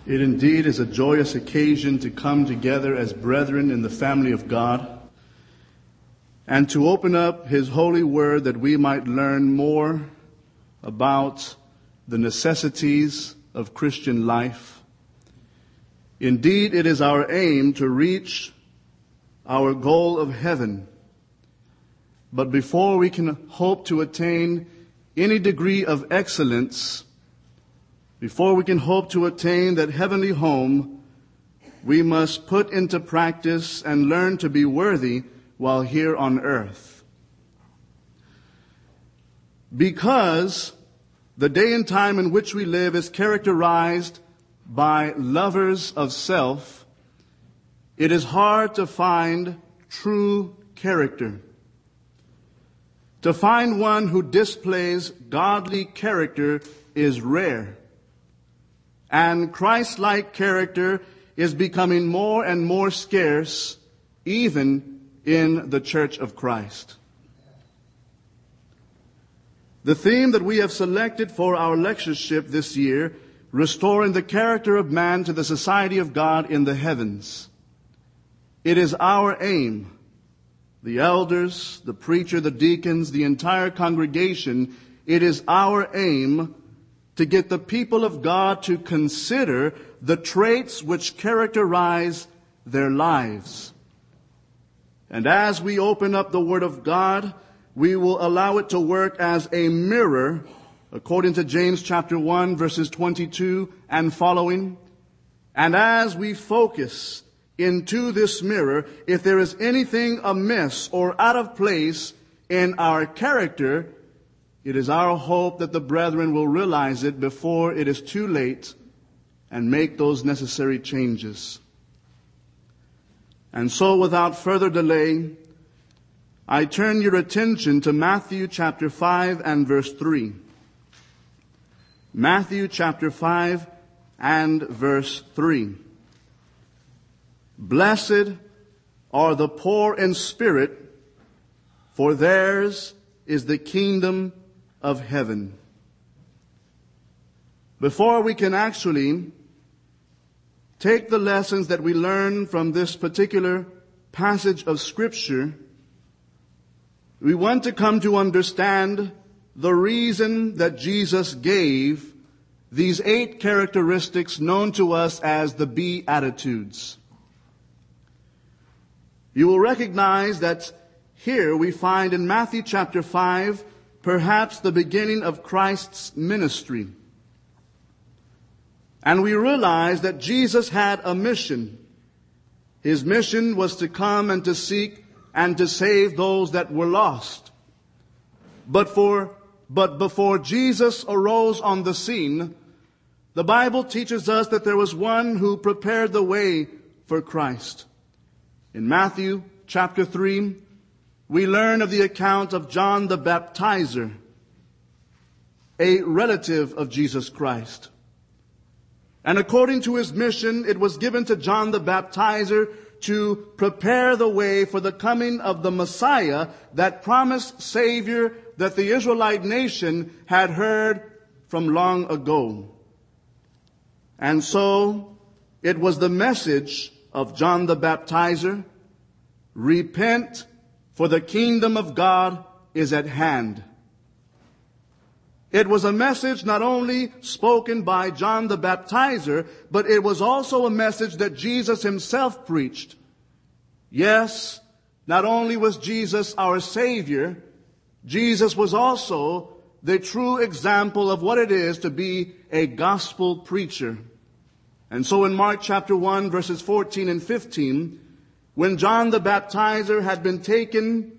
It indeed is a joyous occasion to come together as brethren in the family of God and to open up His holy word that we might learn more about the necessities of Christian life. Indeed, it is our aim to reach our goal of heaven. But before we can hope to attain any degree of excellence, before we can hope to attain that heavenly home, we must put into practice and learn to be worthy while here on earth. Because the day and time in which we live is characterized by lovers of self, it is hard to find true character. To find one who displays godly character is rare. And Christ-like character is becoming more and more scarce, even in the Church of Christ. The theme that we have selected for our lectureship this year, Restoring the Character of Man to the Society of God in the Heavens. It is our aim, the elders, the preacher, the deacons, the entire congregation, it is our aim to get the people of God to consider the traits which characterize their lives. And as we open up the Word of God, we will allow it to work as a mirror, according to James chapter 1, verses 22 and following. And as we focus into this mirror, if there is anything amiss or out of place in our character, it is our hope that the brethren will realize it before it is too late and make those necessary changes. And so, without further delay, I turn your attention to Matthew chapter 5 and verse 3. Matthew chapter 5 and verse 3. Blessed are the poor in spirit, for theirs is the kingdom of heaven. Before we can actually take the lessons that we learn from this particular passage of Scripture, we want to come to understand the reason that Jesus gave these 8 characteristics known to us as the Beatitudes. You will recognize that here we find in Matthew chapter 5 perhaps the beginning of Christ's ministry. And we realize that Jesus had a mission. His mission was to come and to seek and to save those that were lost. But before Jesus arose on the scene, the Bible teaches us that there was one who prepared the way for Christ. In Matthew chapter 3, we learn of the account of John the Baptizer, a relative of Jesus Christ. And according to his mission, it was given to John the Baptizer to prepare the way for the coming of the Messiah, that promised Savior that the Israelite nation had heard from long ago. And so, it was the message of John the Baptizer, repent, for the kingdom of God is at hand. It was a message not only spoken by John the Baptizer, but it was also a message that Jesus himself preached. Yes, not only was Jesus our Savior, Jesus was also the true example of what it is to be a gospel preacher. And so in Mark chapter 1, verses 14 and 15, when John the Baptizer had been taken,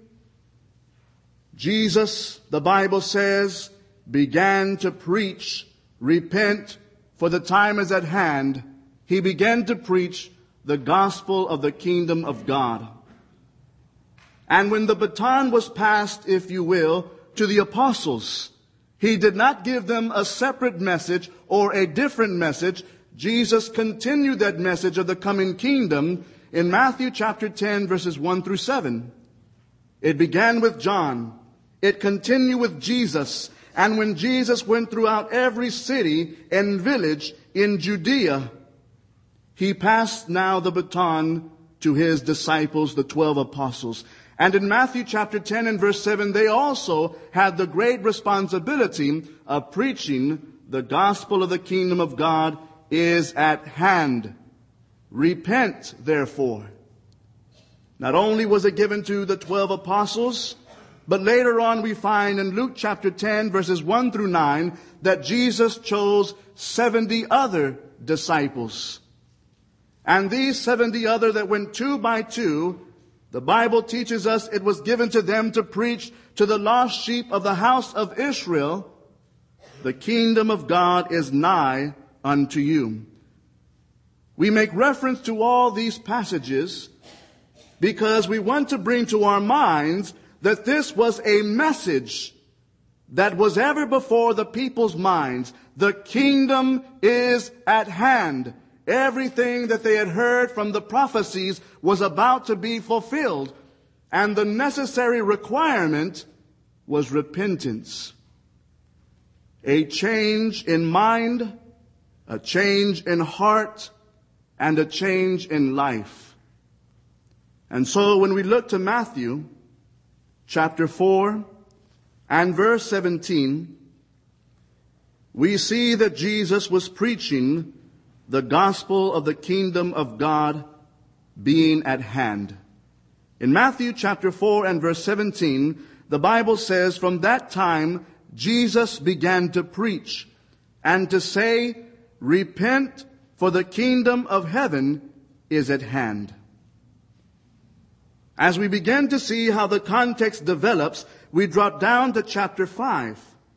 Jesus, the Bible says, began to preach, repent, for the time is at hand. He began to preach the gospel of the kingdom of God. And when the baton was passed, if you will, to the apostles, he did not give them a separate message or a different message. Jesus continued that message of the coming kingdom in Matthew chapter 10, verses 1 through 7. It began with John. It continued with Jesus. And when Jesus went throughout every city and village in Judea, he passed now the baton to his disciples, the 12 apostles. And in Matthew chapter 10 and verse 7, they also had the great responsibility of preaching the gospel of the kingdom of God is at hand. Repent, therefore. Not only was it given to the 12 apostles, but later on we find in Luke chapter 10 verses 1 through 9 that Jesus chose 70 other disciples. And these 70 other that went 2 by 2, the Bible teaches us it was given to them to preach to the lost sheep of the house of Israel, the kingdom of God is nigh unto you. We make reference to all these passages because we want to bring to our minds that this was a message that was ever before the people's minds. The kingdom is at hand. Everything that they had heard from the prophecies was about to be fulfilled, and the necessary requirement was repentance. A change in mind, a change in heart, and a change in life. And so when we look to Matthew chapter 4 and verse 17, we see that Jesus was preaching the gospel of the kingdom of God being at hand. In Matthew chapter 4 and verse 17, the Bible says, "From that time Jesus began to preach and to say, Repent, for the kingdom of heaven is at hand." As we begin to see how the context develops, we drop down to chapter 5.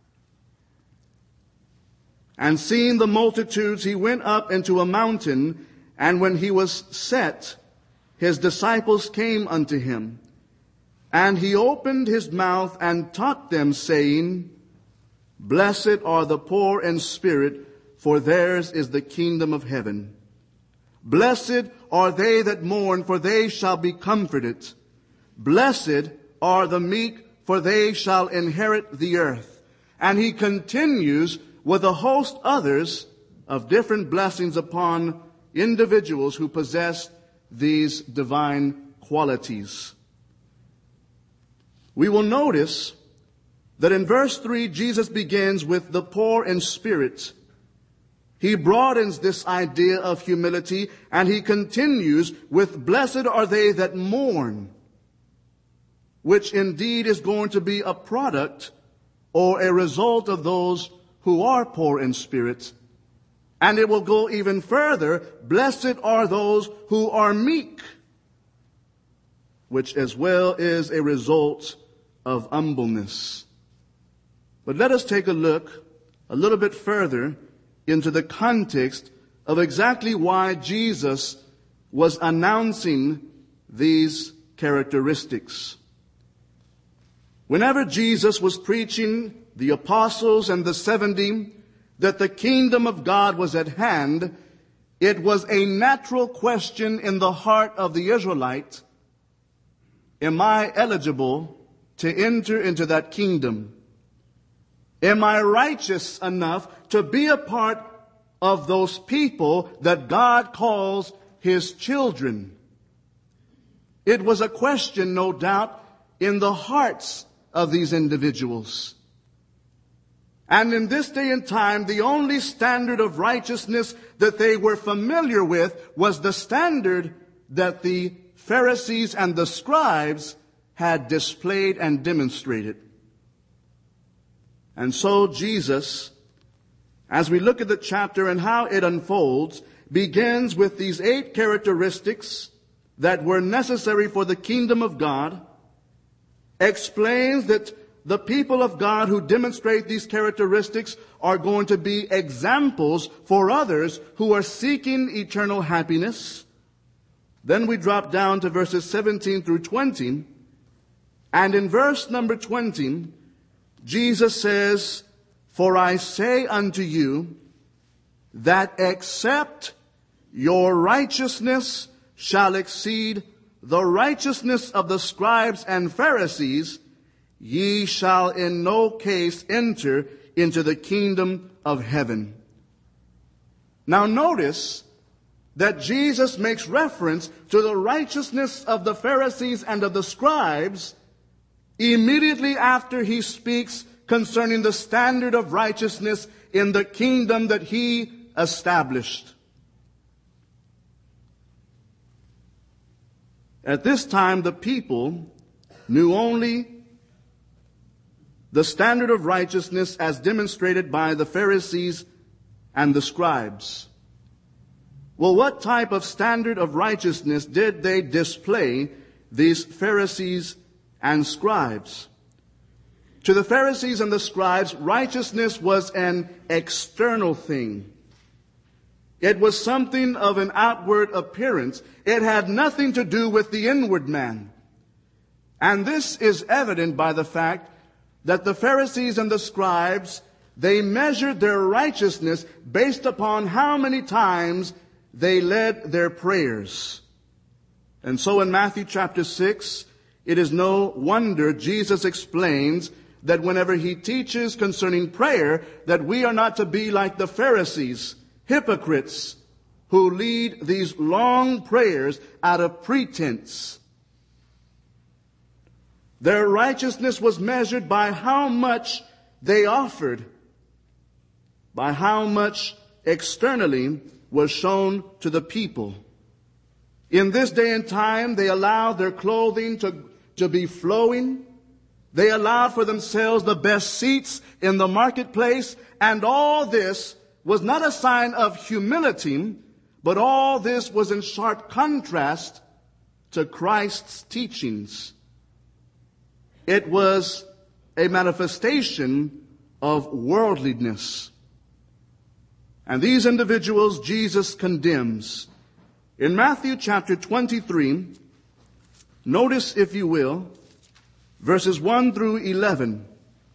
"And seeing the multitudes, he went up into a mountain, and when he was set, his disciples came unto him. And he opened his mouth and taught them, saying, Blessed are the poor in spirit, for theirs is the kingdom of heaven. Blessed are they that mourn, for they shall be comforted. Blessed are the meek, for they shall inherit the earth." And he continues with a host others of different blessings upon individuals who possess these divine qualities. We will notice that in verse 3, Jesus begins with the poor in spirit. He broadens this idea of humility, and he continues with blessed are they that mourn, which indeed is going to be a product or a result of those who are poor in spirit. And it will go even further. Blessed are those who are meek, which as well is a result of humbleness. But let us take a look a little bit further into the context of exactly why Jesus was announcing these characteristics. Whenever Jesus was preaching the apostles and the 70 that the kingdom of God was at hand, it was a natural question in the heart of the Israelite: am I eligible to enter into that kingdom? Am I righteous enough to be a part of those people that God calls his children? It was a question, no doubt, in the hearts of these individuals. And in this day and time, the only standard of righteousness that they were familiar with was the standard that the Pharisees and the scribes had displayed and demonstrated. And so Jesus, as we look at the chapter and how it unfolds, begins with these 8 characteristics that were necessary for the kingdom of God, explains that the people of God who demonstrate these characteristics are going to be examples for others who are seeking eternal happiness. Then we drop down to verses 17 through 20. And in verse number 20, Jesus says, "For I say unto you, that except your righteousness shall exceed the righteousness of the scribes and Pharisees, ye shall in no case enter into the kingdom of heaven." Now notice that Jesus makes reference to the righteousness of the Pharisees and of the scribes immediately after he speaks concerning the standard of righteousness in the kingdom that he established. At this time, the people knew only the standard of righteousness as demonstrated by the Pharisees and the scribes. Well, what type of standard of righteousness did they display, these Pharisees and scribes? To the Pharisees and the scribes, righteousness was an external thing. It was something of an outward appearance. It had nothing to do with the inward man. And this is evident by the fact that the Pharisees and the scribes, they measured their righteousness based upon how many times they led their prayers. And so in Matthew chapter 6, it is no wonder Jesus explains that whenever he teaches concerning prayer, that we are not to be like the Pharisees, hypocrites, who lead these long prayers out of pretense. Their righteousness was measured by how much they offered, by how much externally was shown to the people. In this day and time, they allowed their clothing to be flowing. They allowed for themselves the best seats in the marketplace, and all this was not a sign of humility, but all this was in sharp contrast to Christ's teachings. It was a manifestation of worldliness. And these individuals Jesus condemns. In Matthew chapter 23, notice, if you will, verses 1 through 11.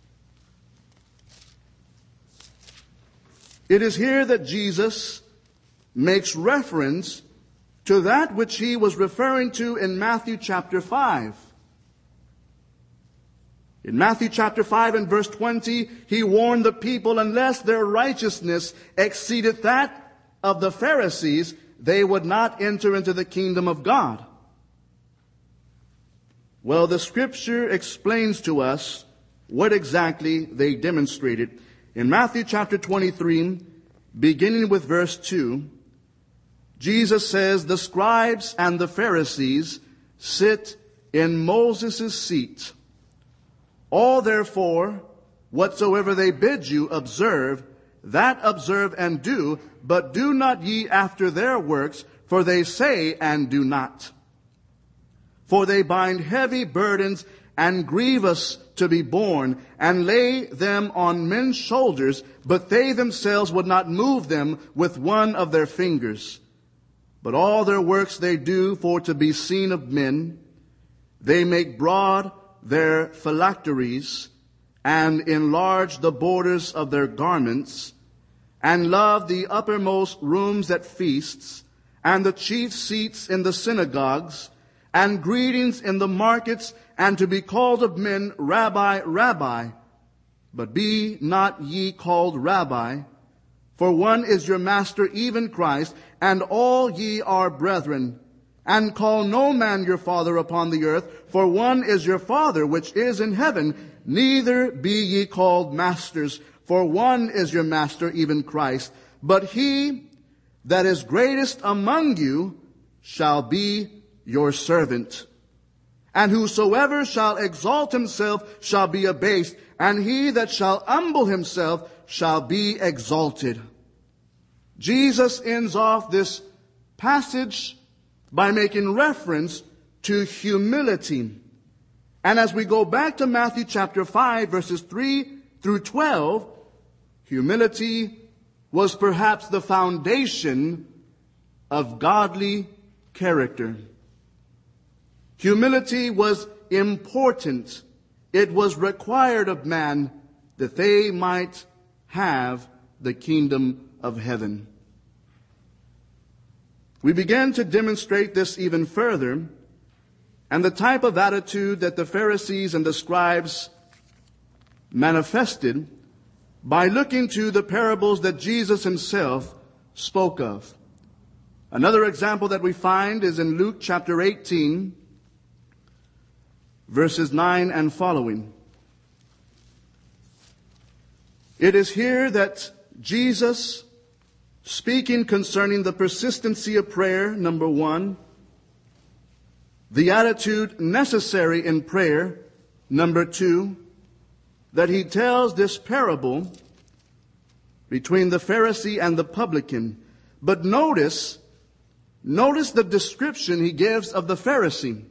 It is here that Jesus makes reference to that which he was referring to in Matthew chapter 5. In Matthew chapter 5 and verse 20, he warned the people, unless their righteousness exceeded that of the Pharisees, they would not enter into the kingdom of God. Well, the scripture explains to us what exactly they demonstrated. In Matthew chapter 23, beginning with verse 2, Jesus says, "The scribes and the Pharisees sit in Moses' seat. All therefore, whatsoever they bid you observe, that observe and do, but do not ye after their works, for they say and do not. For they bind heavy burdens and grievous to be borne, and lay them on men's shoulders, but they themselves would not move them with one of their fingers. But all their works they do for to be seen of men. They make broad their phylacteries, and enlarge the borders of their garments, and love the uppermost rooms at feasts, and the chief seats in the synagogues, and greetings in the markets, and to be called of men, Rabbi, Rabbi. But be not ye called Rabbi, for one is your master, even Christ, and all ye are brethren. And call no man your father upon the earth, for one is your Father which is in heaven. Neither be ye called masters, for one is your master, even Christ. But he that is greatest among you shall be your servant. And whosoever shall exalt himself shall be abased, and he that shall humble himself shall be exalted." Jesus ends off this passage by making reference to humility. And as we go back to Matthew chapter 5, verses 3 through 12, humility was perhaps the foundation of godly character. Humility was important. It was required of man that they might have the kingdom of heaven. We began to demonstrate this even further, and the type of attitude that the Pharisees and the scribes manifested by looking to the parables that Jesus himself spoke of. Another example that we find is in Luke chapter 18, verses 9 and following. It is here that Jesus, speaking concerning the persistency of prayer, number 1, the attitude necessary in prayer, number 2, that he tells this parable between the Pharisee and the publican. But notice the description he gives of the Pharisee.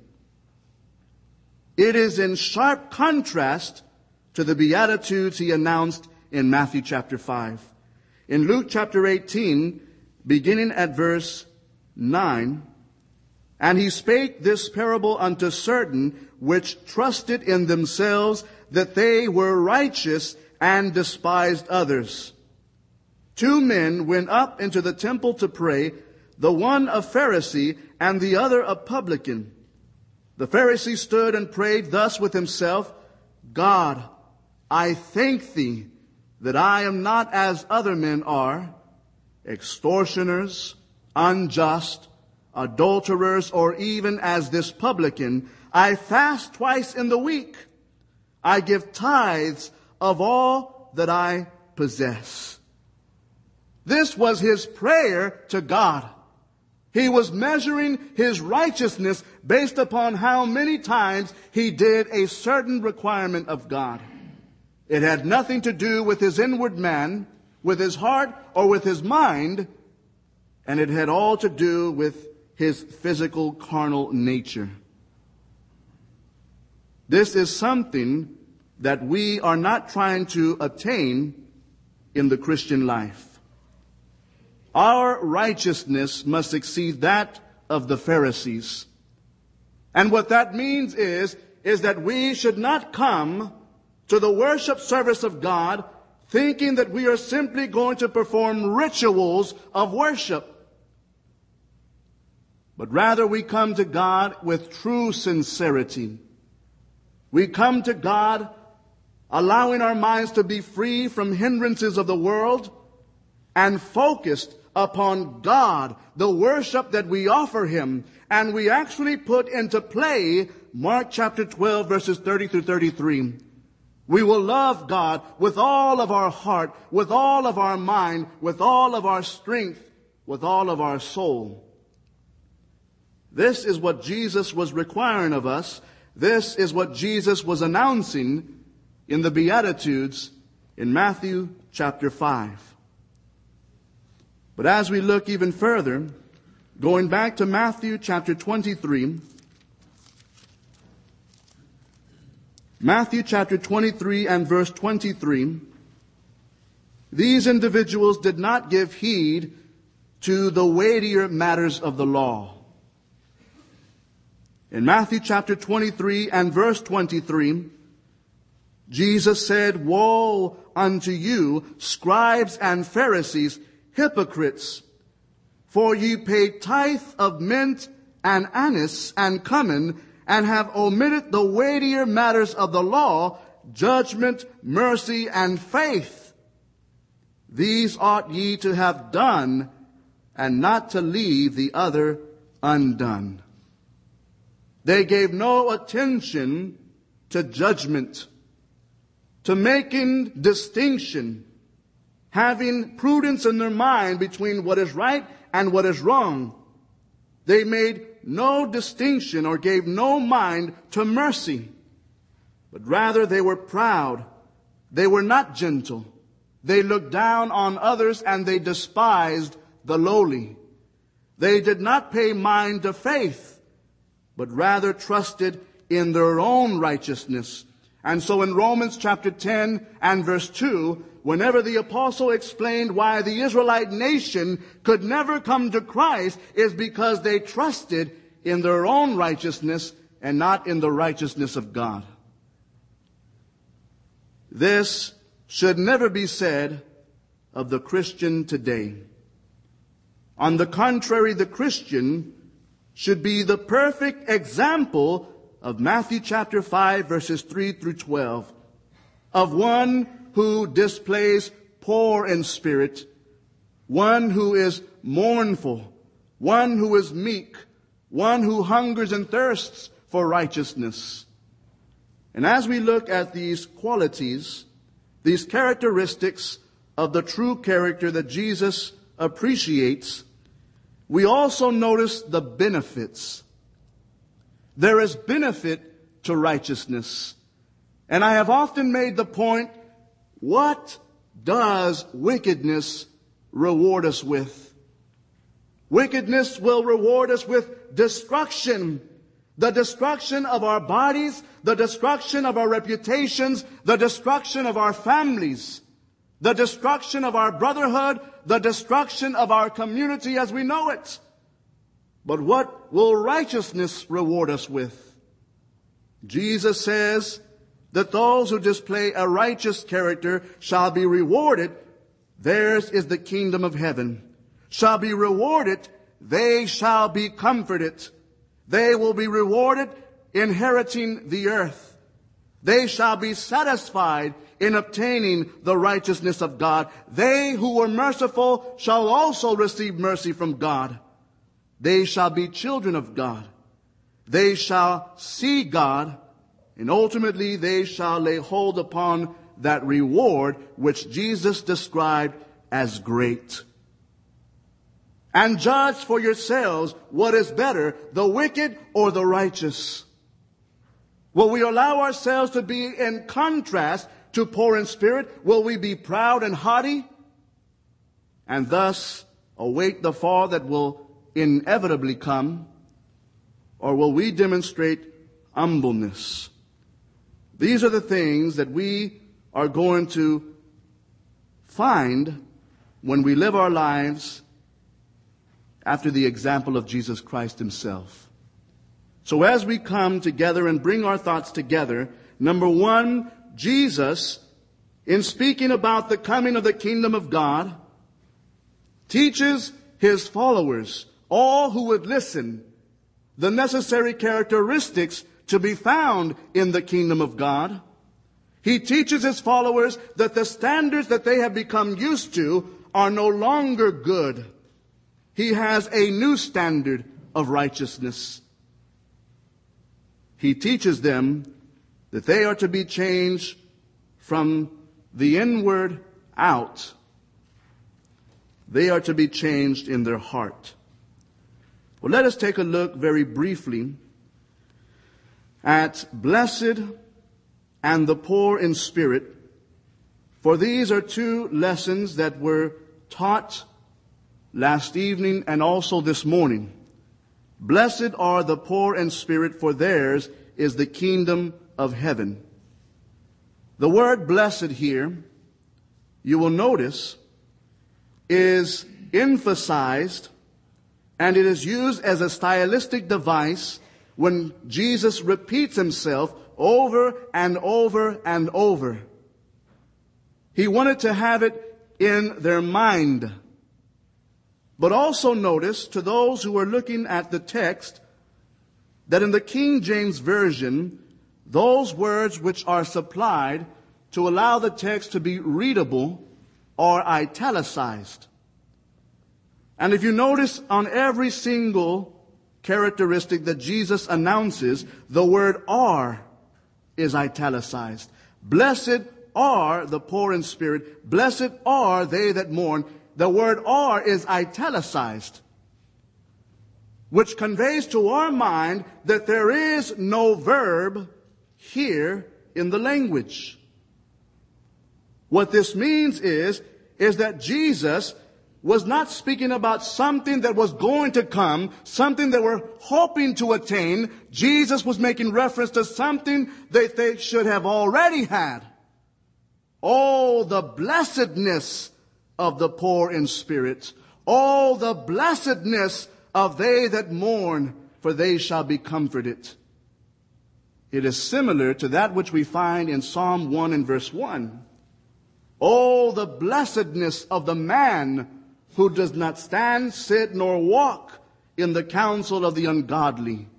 It is in sharp contrast to the Beatitudes he announced in Matthew chapter 5. In Luke chapter 18, beginning at verse 9, "And he spake this parable unto certain which trusted in themselves that they were righteous and despised others. 2 men went up into the temple to pray, the one a Pharisee and the other a publican. The Pharisee stood and prayed thus with himself, God, I thank thee that I am not as other men are, extortioners, unjust, adulterers, or even as this publican. I fast twice in the week. I give tithes of all that I possess." This was his prayer to God. He was measuring his righteousness based upon how many times he did a certain requirement of God. It had nothing to do with his inward man, with his heart, or with his mind, and it had all to do with his physical, carnal nature. This is something that we are not trying to attain in the Christian life. Our righteousness must exceed that of the Pharisees. And what that means is that we should not come to the worship service of God thinking that we are simply going to perform rituals of worship. But rather we come to God with true sincerity. We come to God allowing our minds to be free from hindrances of the world and focused upon God, the worship that we offer Him. And we actually put into play Mark chapter 12, verses 30 through 33. We will love God with all of our heart, with all of our mind, with all of our strength, with all of our soul. This is what Jesus was requiring of us. This is what Jesus was announcing in the Beatitudes in Matthew chapter 5. But as we look even further, going back to Matthew chapter 23, Matthew chapter 23 and verse 23, these individuals did not give heed to the weightier matters of the law. In Matthew chapter 23 and verse 23, Jesus said, "Woe unto you, scribes and Pharisees, hypocrites! For ye pay tithe of mint and anise and cumin, and have omitted the weightier matters of the law, judgment, mercy, and faith. These ought ye to have done, and not to leave the other undone." They gave no attention to judgment, to making distinction, having prudence in their mind between what is right and what is wrong. They made no distinction or gave no mind to mercy, but rather they were proud. They were not gentle. They looked down on others and they despised the lowly. They did not pay mind to faith, but rather trusted in their own righteousness. And so in Romans chapter 10 and verse 2, whenever the apostle explained why the Israelite nation could never come to Christ, is because they trusted in their own righteousness and not in the righteousness of God. This should never be said of the Christian today. On the contrary, the Christian should be the perfect example of Matthew chapter 5 verses 3 through 12, of one who displays poor in spirit, one who is mournful, one who is meek, one who hungers and thirsts for righteousness. And as we look at these qualities, these characteristics of the true character that Jesus appreciates, we also notice the benefits. There is benefit to righteousness. And I have often made the point, what does wickedness reward us with? Wickedness will reward us with destruction. The destruction of our bodies, the destruction of our reputations, the destruction of our families, the destruction of our brotherhood, the destruction of our community as we know it. But what will righteousness reward us with? Jesus says that those who display a righteous character shall be rewarded. Theirs is the kingdom of heaven. Shall be rewarded. They shall be comforted. They will be rewarded inheriting the earth. They shall be satisfied in obtaining the righteousness of God. They who were merciful shall also receive mercy from God. They shall be children of God. They shall see God, and ultimately they shall lay hold upon that reward which Jesus described as great. And judge for yourselves what is better, the wicked or the righteous. Will we allow ourselves to be in contrast to poor in spirit? Will we be proud and haughty and thus await the fall that will inevitably come? Or will we demonstrate humbleness? These are the things that we are going to find when we live our lives after the example of Jesus Christ himself. So as we come together and bring our thoughts together, number one, Jesus, in speaking about the coming of the kingdom of God, teaches his followers, all who would listen, the necessary characteristics to be found in the kingdom of God. He teaches his followers that the standards that they have become used to are no longer good. He has a new standard of righteousness. He teaches them that they are to be changed from the inward out. They are to be changed in their heart. Well, let us take a look very briefly at blessed and the poor in spirit, for these are two lessons that were taught last evening and also this morning. Blessed are the poor in spirit, for theirs is the kingdom of heaven. The word blessed here, you will notice, is emphasized, and it is used as a stylistic device when Jesus repeats himself over and over and over. He wanted to have it in their mind. But also notice, to those who are looking at the text, that in the King James Version, those words which are supplied to allow the text to be readable are italicized. And if you notice, on every single characteristic that Jesus announces, the word are is italicized. Blessed are the poor in spirit. Blessed are they that mourn. The word are is italicized, which conveys to our mind that there is no verb here in the language. What this means is that Jesus was not speaking about something that was going to come, something that we're hoping to attain. Jesus was making reference to something that they should have already had. Oh, the blessedness of the poor in spirit. Oh, the blessedness of they that mourn, for they shall be comforted. It is similar to that which we find in Psalm 1 and verse 1. Oh, the blessedness of the man who does not stand, sit, nor walk in the counsel of the ungodly.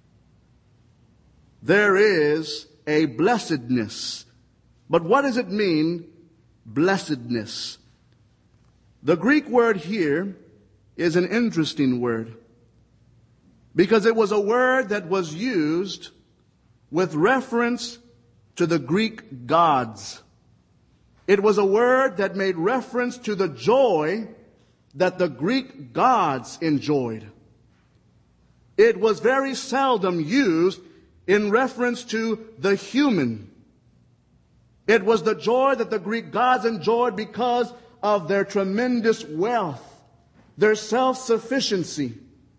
There is a blessedness. But what does it mean, blessedness? The Greek word here is an interesting word, because it was a word that was used with reference to the Greek gods. It was a word that made reference to the joy that the Greek gods enjoyed. It was very seldom used in reference to the human. It was the joy that the Greek gods enjoyed because of their tremendous wealth, their self-sufficiency.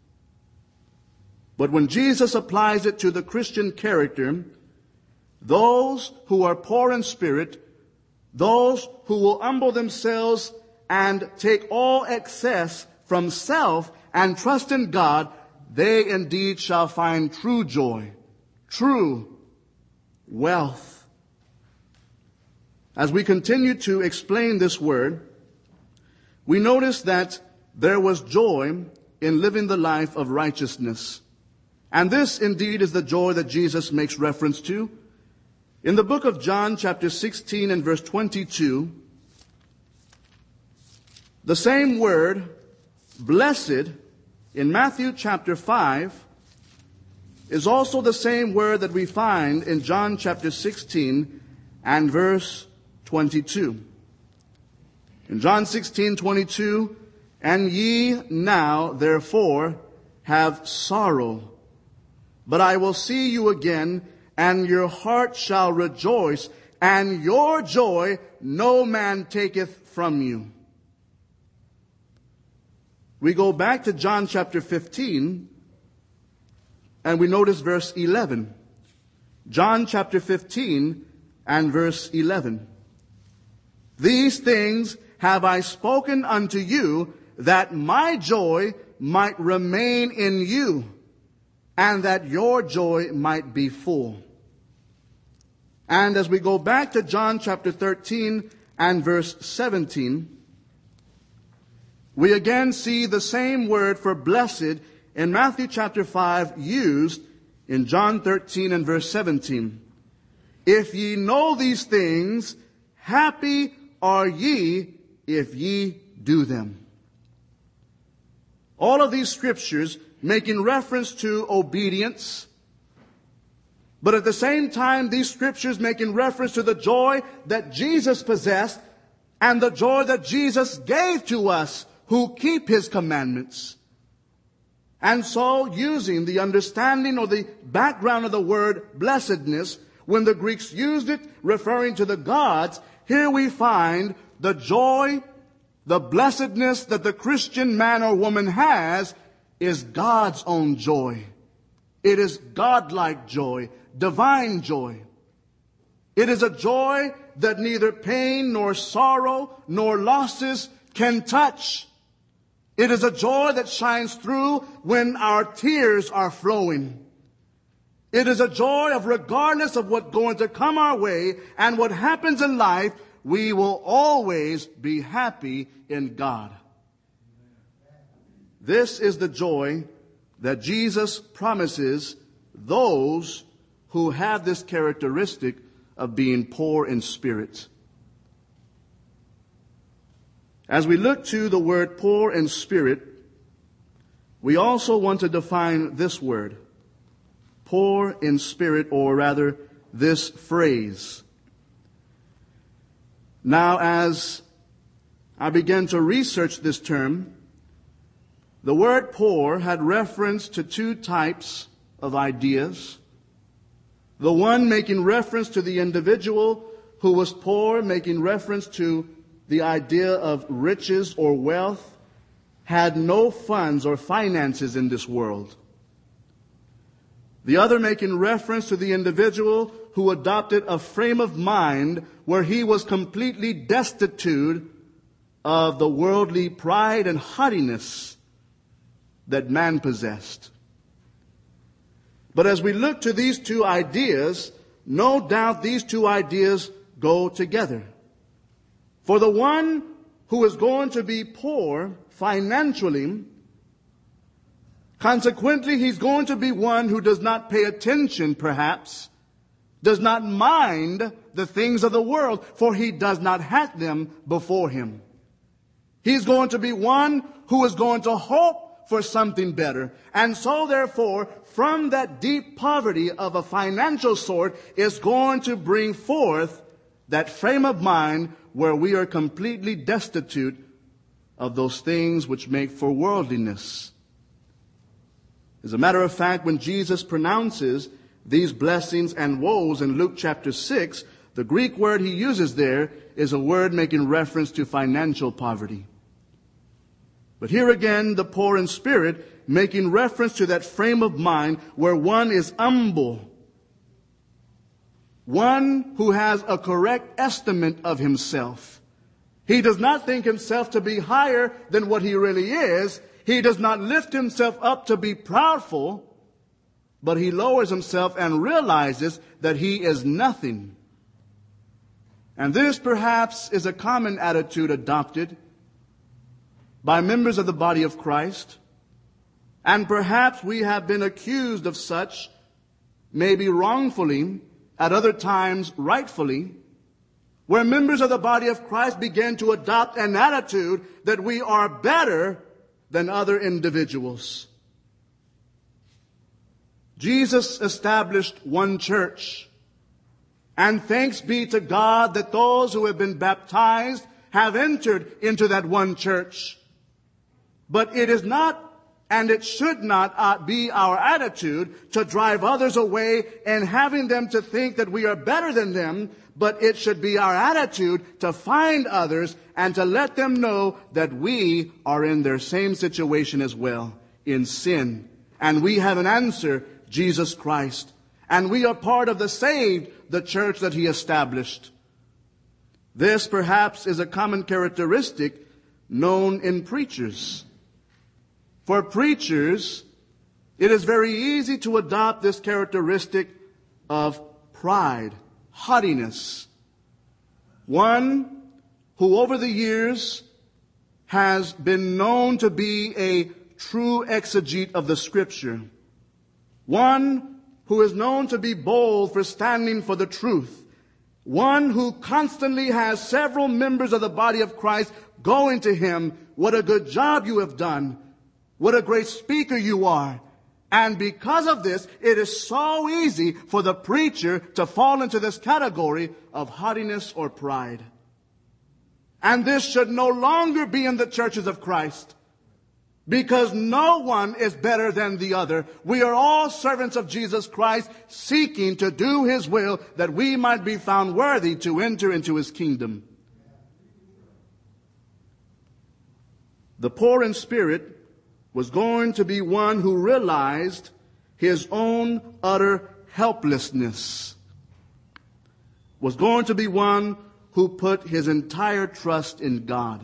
But when Jesus applies it to the Christian character, those who are poor in spirit, those who will humble themselves and take all excess from self and trust in God, they indeed shall find true joy, true wealth. As we continue to explain this word, we notice that there was joy in living the life of righteousness. And this indeed is the joy that Jesus makes reference to. In the book of John, chapter 16 and verse 22, the same word, blessed, in Matthew chapter 5, is also the same word that we find in John chapter 16 and verse 22. In John 16:22, and ye now therefore have sorrow, but I will see you again, and your heart shall rejoice, and your joy no man taketh from you. We go back to John chapter 15, and we notice verse 11. John chapter 15 and verse 11. These things have I spoken unto you, that my joy might remain in you, and that your joy might be full. And as we go back to John chapter 13 and verse 17, we again see the same word for blessed in Matthew chapter 5 used in John 13 and verse 17. If ye know these things, happy are ye if ye do them. All of these scriptures making reference to obedience, but at the same time these scriptures making reference to the joy that Jesus possessed and the joy that Jesus gave to us who keep His commandments. And so, using the understanding or the background of the word blessedness, when the Greeks used it referring to the gods, here we find the joy, the blessedness that the Christian man or woman has is God's own joy. It is godlike joy, divine joy. It is a joy that neither pain nor sorrow nor losses can touch. It is a joy that shines through when our tears are flowing. It is a joy of regardless of what's going to come our way and what happens in life, we will always be happy in God. This is the joy that Jesus promises those who have this characteristic of being poor in spirit. As we look to the word poor in spirit, we also want to define this word, poor in spirit, or rather this phrase. Now, as I began to research this term, the word poor had reference to two types of ideas. The one making reference to the individual who was poor, making reference to the idea of riches or wealth, had no funds or finances in this world. The other making reference to the individual who adopted a frame of mind where he was completely destitute of the worldly pride and haughtiness that man possessed. But as we look to these two ideas, no doubt these two ideas go together. For the one who is going to be poor financially, consequently, he's going to be one who does not pay attention, perhaps, does not mind the things of the world, for he does not have them before him. He's going to be one who is going to hope for something better. And so therefore, from that deep poverty of a financial sort is going to bring forth that frame of mind where we are completely destitute of those things which make for worldliness. As a matter of fact, when Jesus pronounces these blessings and woes in Luke chapter 6, the Greek word he uses there is a word making reference to financial poverty. But here again, the poor in spirit, making reference to that frame of mind where one is humble. One who has a correct estimate of himself. He does not think himself to be higher than what he really is. He does not lift himself up to be proudful, but he lowers himself and realizes that he is nothing. And this perhaps is a common attitude adopted by members of the body of Christ. And perhaps we have been accused of such, maybe wrongfully, at other times rightfully, where members of the body of Christ began to adopt an attitude that we are better than other individuals. Jesus established one church, and thanks be to God that those who have been baptized have entered into that one church. But it is not, and it should not be our attitude to drive others away and having them to think that we are better than them, but it should be our attitude to find others and to let them know that we are in their same situation as well, in sin. And we have an answer, Jesus Christ. And we are part of the saved, the church that He established. This perhaps is a common characteristic known in preachers. For preachers, it is very easy to adopt this characteristic of pride, haughtiness. One who over the years has been known to be a true exegete of the Scripture. One who is known to be bold for standing for the truth. One who constantly has several members of the body of Christ going to him, "What a good job you have done. What a great speaker you are." And because of this, it is so easy for the preacher to fall into this category of haughtiness or pride. And this should no longer be in the churches of Christ, because no one is better than the other. We are all servants of Jesus Christ, seeking to do His will, that we might be found worthy to enter into His kingdom. The poor in spirit was going to be one who realized his own utter helplessness, was going to be one who put his entire trust in God.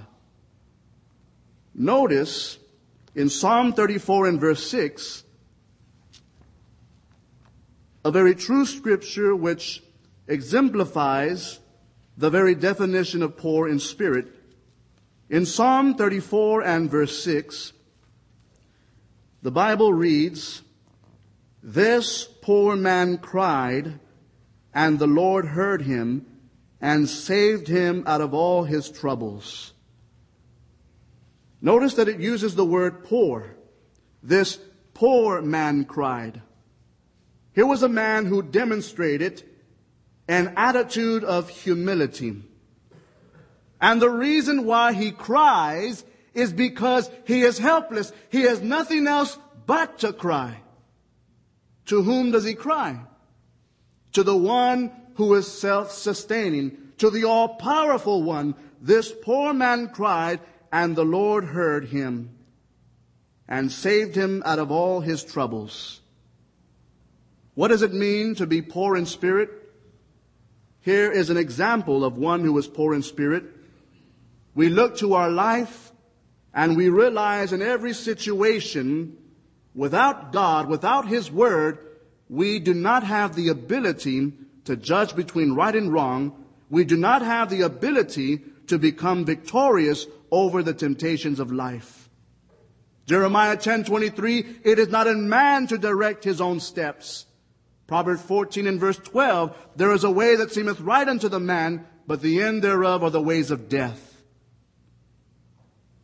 Notice in Psalm 34 and verse 6, a very true scripture which exemplifies the very definition of poor in spirit. In Psalm 34 and verse 6, the Bible reads, "This poor man cried, and the Lord heard him and saved him out of all his troubles." Notice that it uses the word poor. This poor man cried. Here was a man who demonstrated an attitude of humility. And the reason why he cries is because he is helpless. He has nothing else but to cry. To whom does he cry? To the one who is self-sustaining, to the all-powerful one. This poor man cried, and the Lord heard him and saved him out of all his troubles. What does it mean to be poor in spirit? Here is an example of one who is poor in spirit. We look to our life and we realize in every situation, without God, without His Word, we do not have the ability to judge between right and wrong. We do not have the ability to become victorious over the temptations of life. Jeremiah 10:23, "It is not in man to direct his own steps." Proverbs 14 and verse 12, "There is a way that seemeth right unto the man, but the end thereof are the ways of death."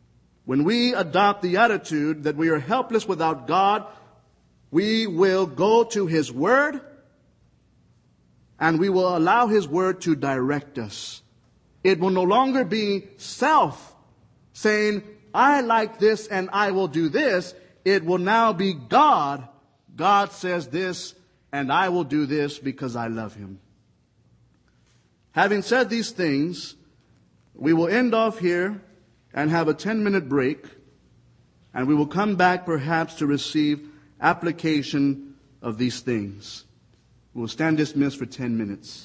when we adopt the attitude that we are helpless without God, we will go to His Word and we will allow His Word to direct us. It will no longer be self saying, I like this and I will do this. It will now be God. God says this and I will do this because I love Him. Having said these things, we will end off here and have a 10-minute break, and we will come back perhaps to receive application of these things. We will stand dismissed for 10 minutes.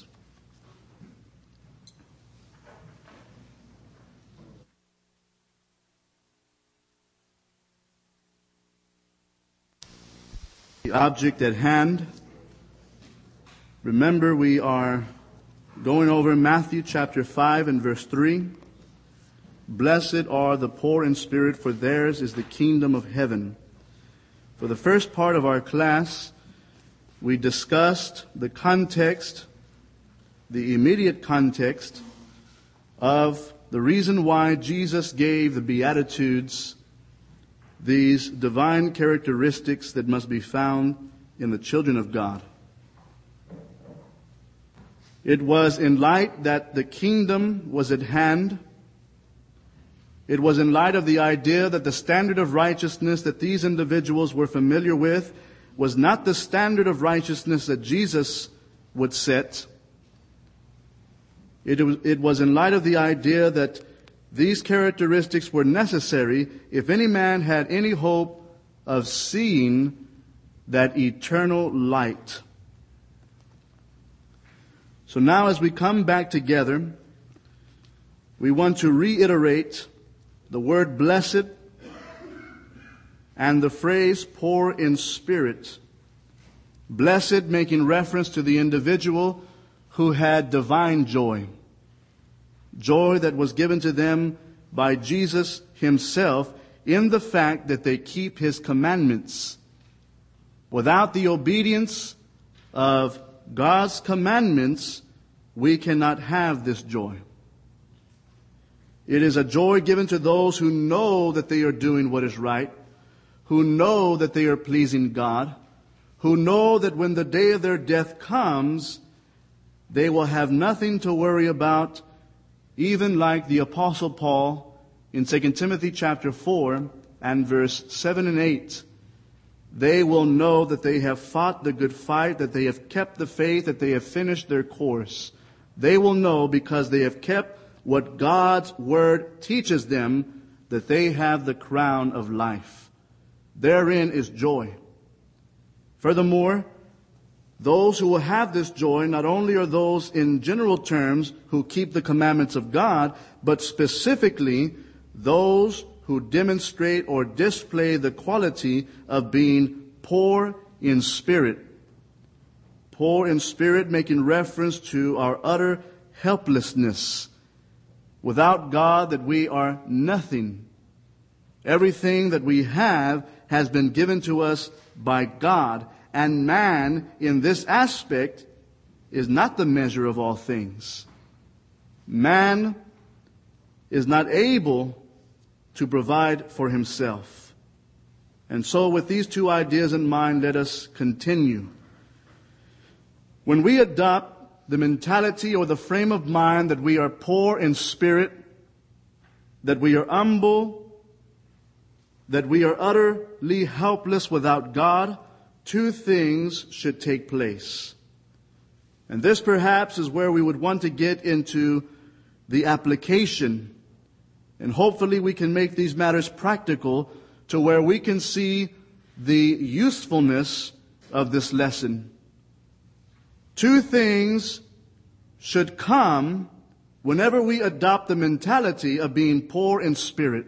The object at hand. Remember, we are going over Matthew chapter 5 and verse 3. Blessed are the poor in spirit, for theirs is the kingdom of heaven. For the first part of our class, we discussed the context, the immediate context of the reason why Jesus gave the Beatitudes, these divine characteristics that must be found in the children of God. It was in light that the kingdom was at hand. It was in light of the idea that the standard of righteousness that these individuals were familiar with was not the standard of righteousness that Jesus would set. It was in light of the idea that these characteristics were necessary if any man had any hope of seeing that eternal light. So now as we come back together, we want to reiterate the word blessed and the phrase poor in spirit. Blessed making reference to the individual who had divine joy. Joy that was given to them by Jesus Himself in the fact that they keep His commandments. Without the obedience of God's commandments, we cannot have this joy. It is a joy given to those who know that they are doing what is right, who know that they are pleasing God, who know that when the day of their death comes, they will have nothing to worry about, even like the Apostle Paul in 2 Timothy chapter 4 and verse 7 and 8. They will know that they have fought the good fight, that they have kept the faith, that they have finished their course. They will know because they have kept what God's Word teaches them, that they have the crown of life. Therein is joy. Furthermore, those who will have this joy not only are those in general terms who keep the commandments of God, but specifically those who demonstrate or display the quality of being poor in spirit. Poor in spirit, making reference to our utter helplessness. Without God, that we are nothing. Everything that we have has been given to us by God. And man, in this aspect, is not the measure of all things. Man is not able to provide for himself. And so with these two ideas in mind, let us continue. When we adopt the mentality or the frame of mind that we are poor in spirit, that we are humble, that we are utterly helpless without God, two things should take place. And this perhaps is where we would want to get into the application. And hopefully we can make these matters practical to where we can see the usefulness of this lesson. Two things should come whenever we adopt the mentality of being poor in spirit.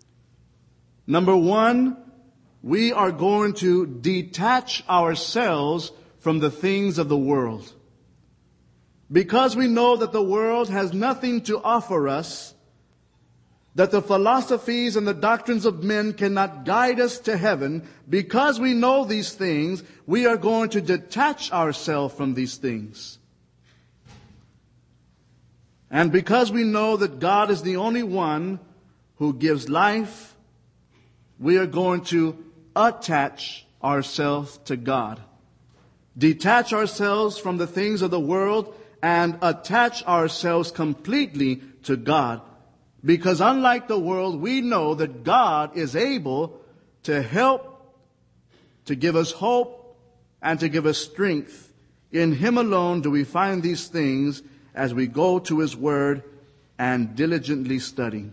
Number one, we are going to detach ourselves from the things of the world. Because we know that the world has nothing to offer us, that the philosophies and the doctrines of men cannot guide us to heaven, because we know these things, we are going to detach ourselves from these things. And because we know that God is the only one who gives life we are going to attach ourselves to God. Detach ourselves from the things of the world and attach ourselves completely to God. Because unlike the world, we know that God is able to help, to give us hope, and to give us strength. In Him alone do we find these things as we go to His Word and diligently study.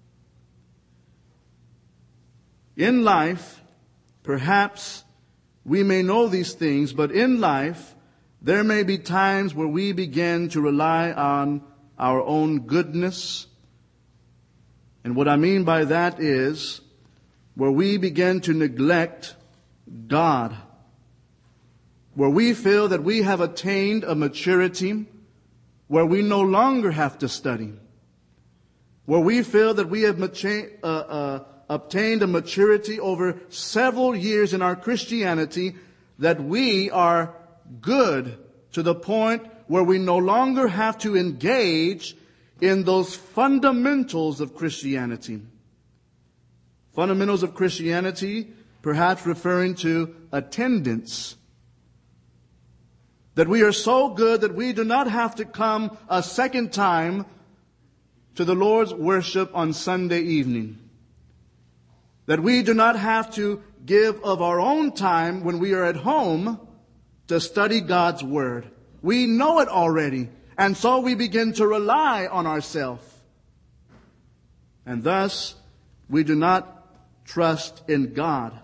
In life, perhaps we may know these things, but in life, there may be times where we begin to rely on our own goodness. And what I mean by that is where we begin to neglect God. Where we feel that we have attained a maturity where we no longer have to study. Where we feel that we have obtained a maturity over several years in our Christianity, that we are good to the point where we no longer have to engage in those fundamentals of Christianity. Fundamentals of Christianity, perhaps referring to attendance. That we are so good that we do not have to come a second time to the Lord's worship on Sunday evening. That we do not have to give of our own time when we are at home to study God's Word. We know it already, and so we begin to rely on ourselves. And thus, we do not trust in God.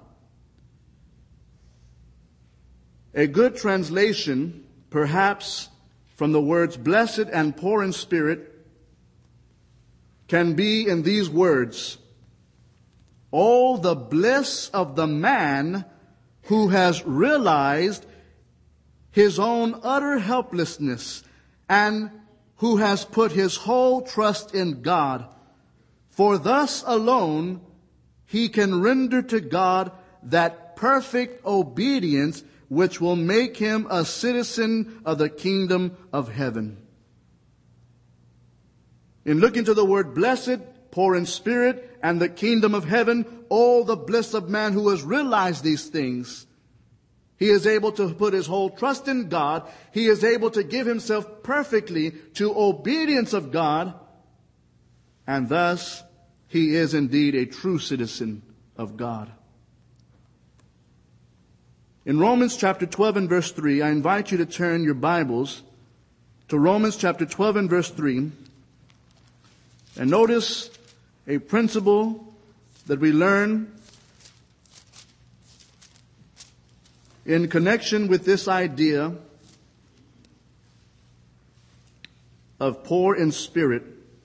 A good translation, perhaps from the words blessed and poor in spirit, can be in these words: oh, the bliss of the man who has realized his own utter helplessness and who has put his whole trust in God. For thus alone he can render to God that perfect obedience which will make him a citizen of the kingdom of heaven. In looking to the word blessed, poor in spirit, and the kingdom of heaven, oh, the bliss of man who has realized these things. He is able to put his whole trust in God. He is able to give himself perfectly to obedience of God. And thus, he is indeed a true citizen of God. In Romans chapter 12 and verse 3, I invite you to turn your Bibles to Romans chapter 12 and verse 3. And notice a principle that we learn in connection with this idea of poor in spirit.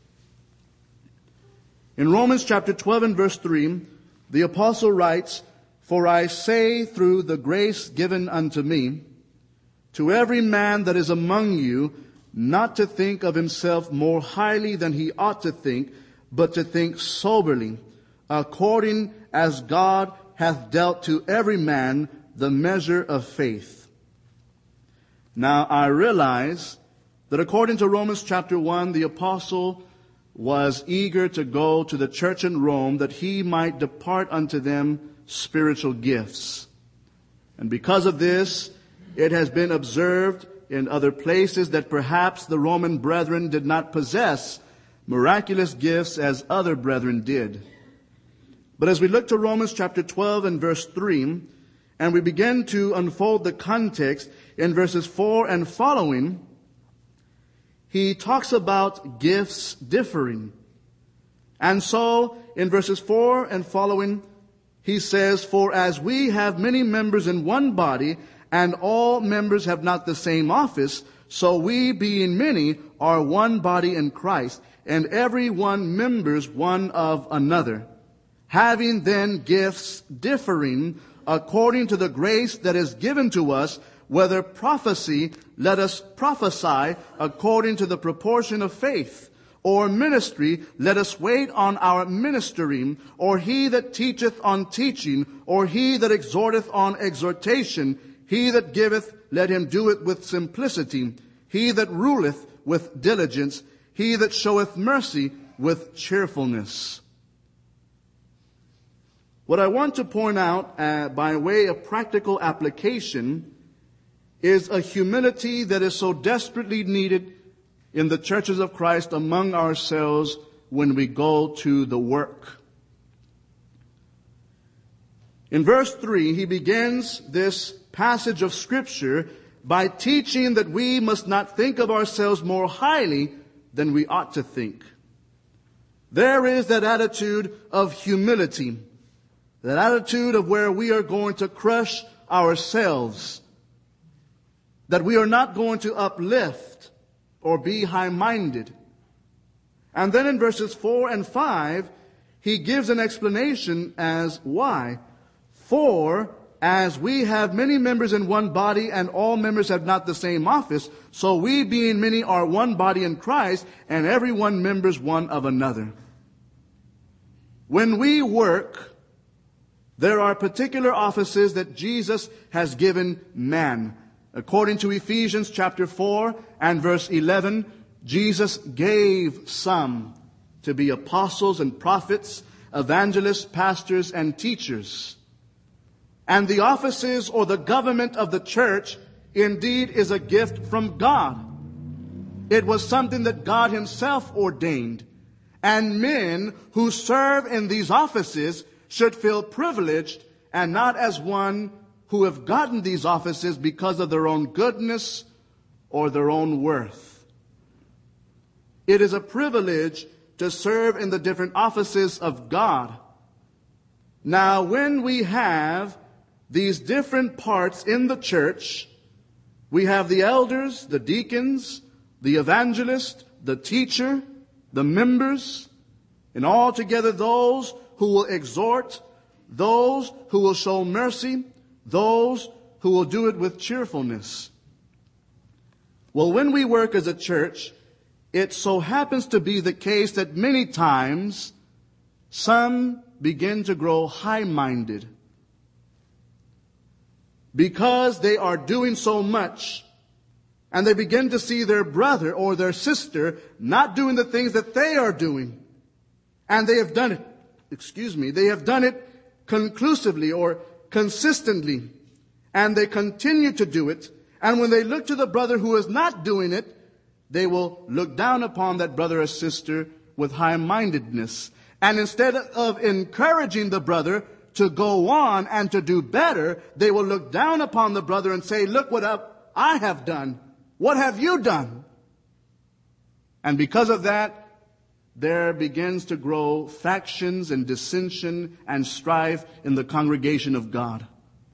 In Romans chapter 12 and verse 3, the apostle writes, for I say through the grace given unto me, to every man that is among you, not to think of himself more highly than he ought to think, but to think soberly, according as God hath dealt to every man the measure of faith. Now I realize that according to Romans chapter 1, the apostle was eager to go to the church in Rome that he might depart unto them spiritual gifts. And because of this, it has been observed in other places that perhaps the Roman brethren did not possess miraculous gifts as other brethren did. But as we look to Romans chapter 12 and verse 3, and we begin to unfold the context in verses 4 and following, he talks about gifts differing. And so in verses 4 and following, he says, for as we have many members in one body, and all members have not the same office, so we, being many, are one body in Christ, and every one members one of another. Having then gifts differing according to the grace that is given to us, whether prophecy, let us prophesy according to the proportion of faith, or ministry, let us wait on our ministering, or he that teacheth on teaching, or he that exhorteth on exhortation, he that giveth, let him do it with simplicity, he that ruleth with diligence, he that showeth mercy with cheerfulness. What I want to point out by way of practical application is a humility that is so desperately needed in the churches of Christ among ourselves when we go to the work. In verse 3, he begins this passage of Scripture by teaching that we must not think of ourselves more highly than we ought to think. There is that attitude of humility, that attitude of where we are going to crush ourselves, that we are not going to uplift or be high-minded. And then in verses 4 and 5, he gives an explanation as why. For as we have many members in one body, and all members have not the same office, so we being many are one body in Christ, and every one members one of another. When we work, there are particular offices that Jesus has given man. According to Ephesians chapter 4 and verse 11, Jesus gave some to be apostles and prophets, evangelists, pastors, and teachers. And the offices or the government of the church indeed is a gift from God. It was something that God Himself ordained. And men who serve in these offices should feel privileged and not as one who have gotten these offices because of their own goodness or their own worth. It is a privilege to serve in the different offices of God. Now, when we have these different parts in the church, we have the elders, the deacons, the evangelist, the teacher, the members, and altogether those who will exhort, those who will show mercy, those who will do it with cheerfulness. Well, when we work as a church, it so happens to be the case that many times some begin to grow high-minded because they are doing so much, and they begin to see their brother or their sister not doing the things that they are doing. And they have done it, they have done it conclusively or consistently, and they continue to do it. And when they look to the brother who is not doing it, they will look down upon that brother or sister with high-mindedness. And instead of encouraging the brother to go on and to do better, they will look down upon the brother and say, look what I have done. What have you done? And because of that, there begins to grow factions and dissension and strife in the congregation of God.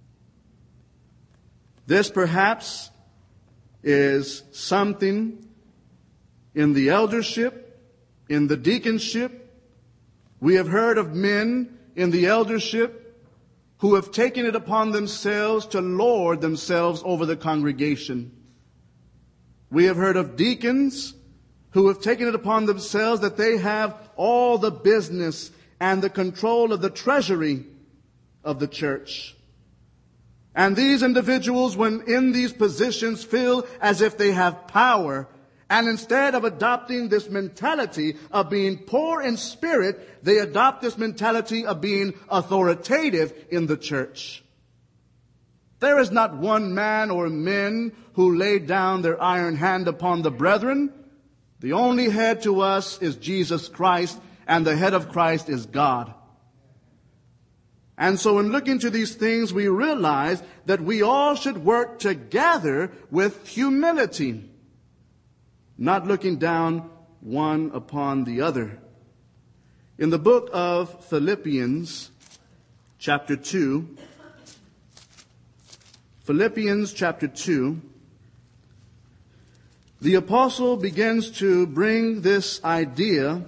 This perhaps is something in the eldership, in the deaconship. We have heard of men in the eldership who have taken it upon themselves to lord themselves over the congregation. We have heard of deacons who have taken it upon themselves that they have all the business and the control of the treasury of the church. And these individuals, when in these positions, feel as if they have power. And instead of adopting this mentality of being poor in spirit, they adopt this mentality of being authoritative in the church. There is not one man or men who lay down their iron hand upon the brethren. The only head to us is Jesus Christ, and the head of Christ is God. And so in looking to these things, we realize that we all should work together with humility, not looking down one upon the other. In the book of Philippians, chapter 2, the apostle begins to bring this idea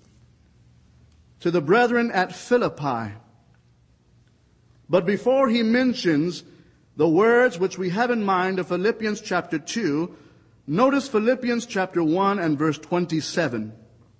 to the brethren at Philippi. But before he mentions the words which we have in mind of Philippians chapter 2, notice Philippians chapter 1 and verse 27.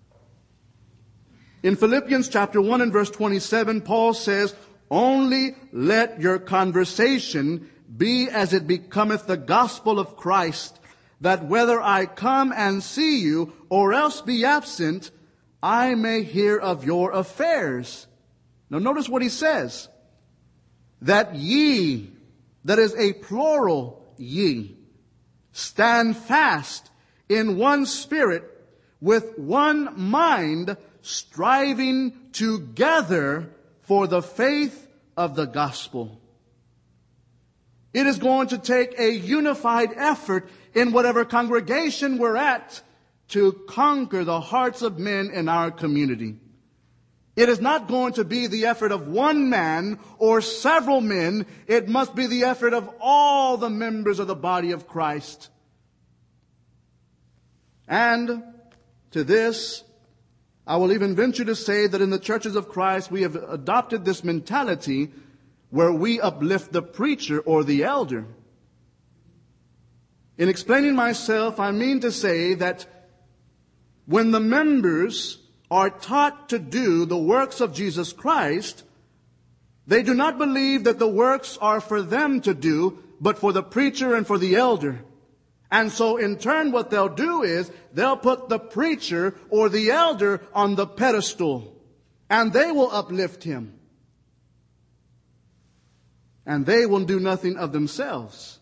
In Philippians chapter 1 and verse 27, Paul says, "Only let your conversation be as it becometh the gospel of Christ, that whether I come and see you or else be absent, I may hear of your affairs, Now notice what he says. That ye, that is a plural ye, stand fast in one spirit, with one mind, striving together for the faith of the gospel. It is going to take a unified effort in whatever congregation we're at to conquer the hearts of men in our community. It is not going to be the effort of one man or several men. It must be the effort of all the members of the body of Christ. And to this, I will even venture to say that in the churches of Christ, we have adopted this mentality where we uplift the preacher or the elder. In explaining myself, I mean to say that when the members are taught to do the works of Jesus Christ, they do not believe that the works are for them to do, but for the preacher and for the elder. And so in turn what they'll do is they'll put the preacher or the elder on the pedestal, and they will uplift him. And they will do nothing of themselves.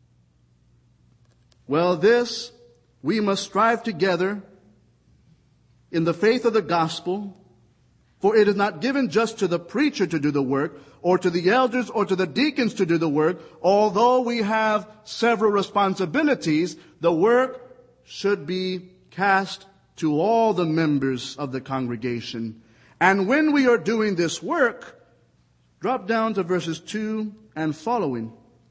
Well, this we must strive together in the faith of the gospel, for it is not given just to the preacher to do the work, or to the elders or to the deacons to do the work. Although we have several responsibilities, the work should be cast to all the members of the congregation. And when we are doing this work, drop down to verses 2 and following.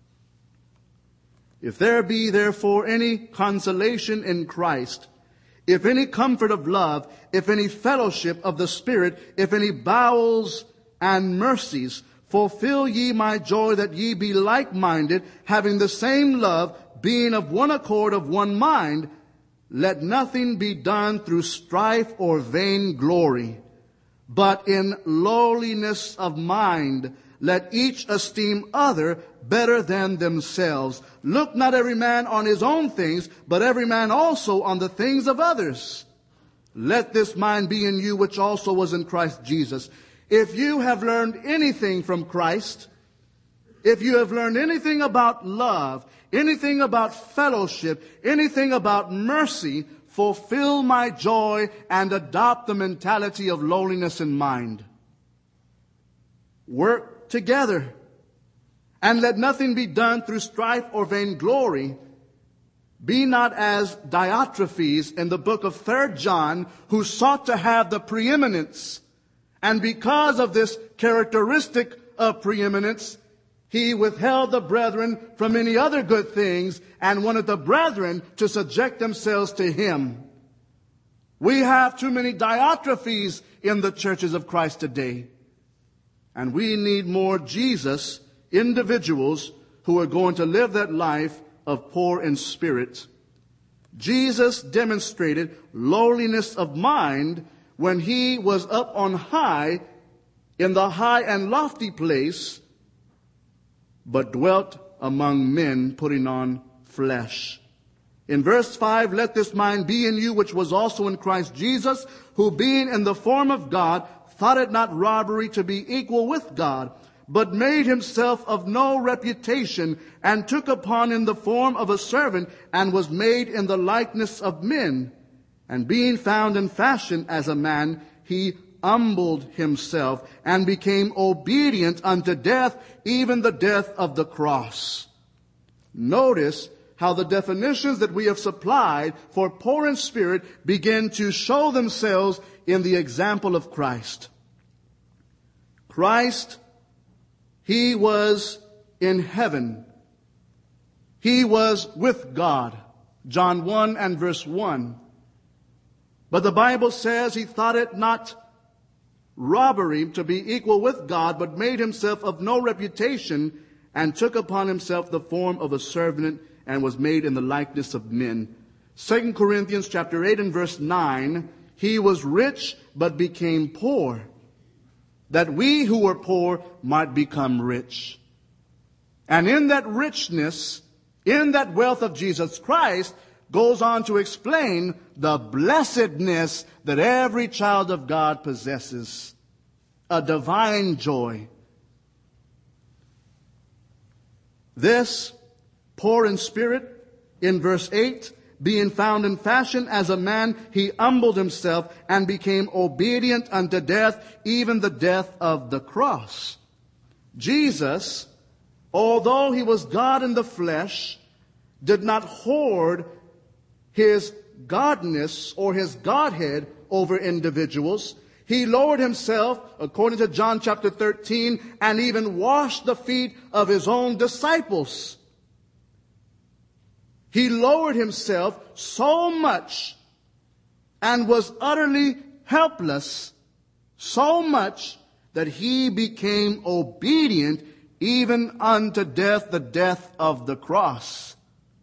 If there be therefore any consolation in Christ, if any comfort of love, if any fellowship of the Spirit, if any bowels and mercies, fulfill ye my joy, that ye be like-minded, having the same love, being of one accord, of one mind. Let nothing be done through strife or vain glory, but in lowliness of mind, let each esteem other better than themselves. Look not every man on his own things, but every man also on the things of others. Let this mind be in you, which also was in Christ Jesus. If you have learned anything from Christ, if you have learned anything about love, anything about fellowship, anything about mercy, fulfill my joy and adopt the mentality of lowliness in mind. Work together. And let nothing be done through strife or vainglory. Be not as Diotrephes in the book of 3 John, who sought to have the preeminence. And because of this characteristic of preeminence, he withheld the brethren from any other good things and wanted the brethren to subject themselves to him. We have too many Diotrephes in the churches of Christ today. And we need more Jesus individuals who are going to live that life of poor in spirit. Jesus demonstrated lowliness of mind when he was up on high, in the high and lofty place, but dwelt among men, putting on flesh. In verse 5, let this mind be in you, which was also in Christ Jesus, who being in the form of God, thought it not robbery to be equal with God, but made himself of no reputation, and took upon him the form of a servant, and was made in the likeness of men. And being found in fashion as a man, he humbled himself, and became obedient unto death, even the death of the cross. Notice how the definitions that we have supplied for poor in spirit begin to show themselves in the example of Christ. Christ, he was in heaven. He was with God. John 1 and verse 1. But the Bible says he thought it not robbery to be equal with God, but made himself of no reputation, and took upon himself the form of a servant, and was made in the likeness of men. 2 Corinthians chapter 8 and verse 9, he was rich but became poor, that we who were poor might become rich. And in that richness, in that wealth of Jesus Christ, goes on to explain the blessedness that every child of God possesses. a divine joy. This, poor in spirit, in verse 8, being found in fashion as a man, he humbled himself and became obedient unto death, even the death of the cross. Jesus, although he was God in the flesh, did not hoard his godness or his godhead over individuals. He lowered himself, according to John chapter 13, and even washed the feet of his own disciples. He lowered himself so much and was utterly helpless, so much that he became obedient even unto death, the death of the cross.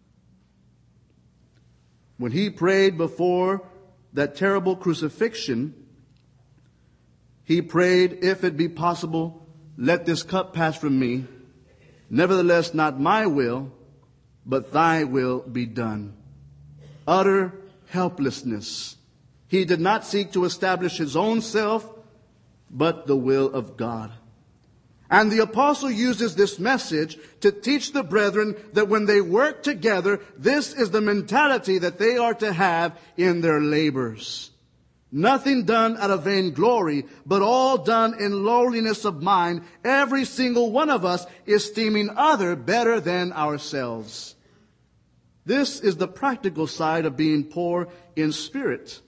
When he prayed before that terrible crucifixion, he prayed, if it be possible, let this cup pass from me. Nevertheless, not my will, but thy will be done. Utter helplessness. He did not seek to establish his own self, but the will of God. And the apostle uses this message to teach the brethren that when they work together, this is the mentality that they are to have in their labors. Nothing done out of vainglory, but all done in lowliness of mind, every single one of us esteeming other better than ourselves. This is the practical side of being poor in spirit.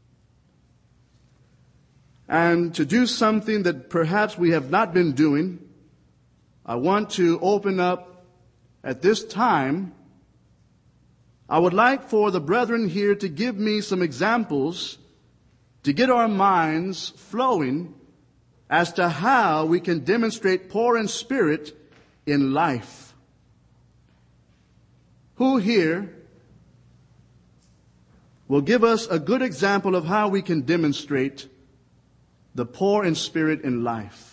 And to do something that perhaps we have not been doing, I want to open up at this time. I would like for the brethren here to give me some examples to get our minds flowing as to how we can demonstrate poor in spirit in life. Who here will give us a good example of how we can demonstrate the poor in spirit in life?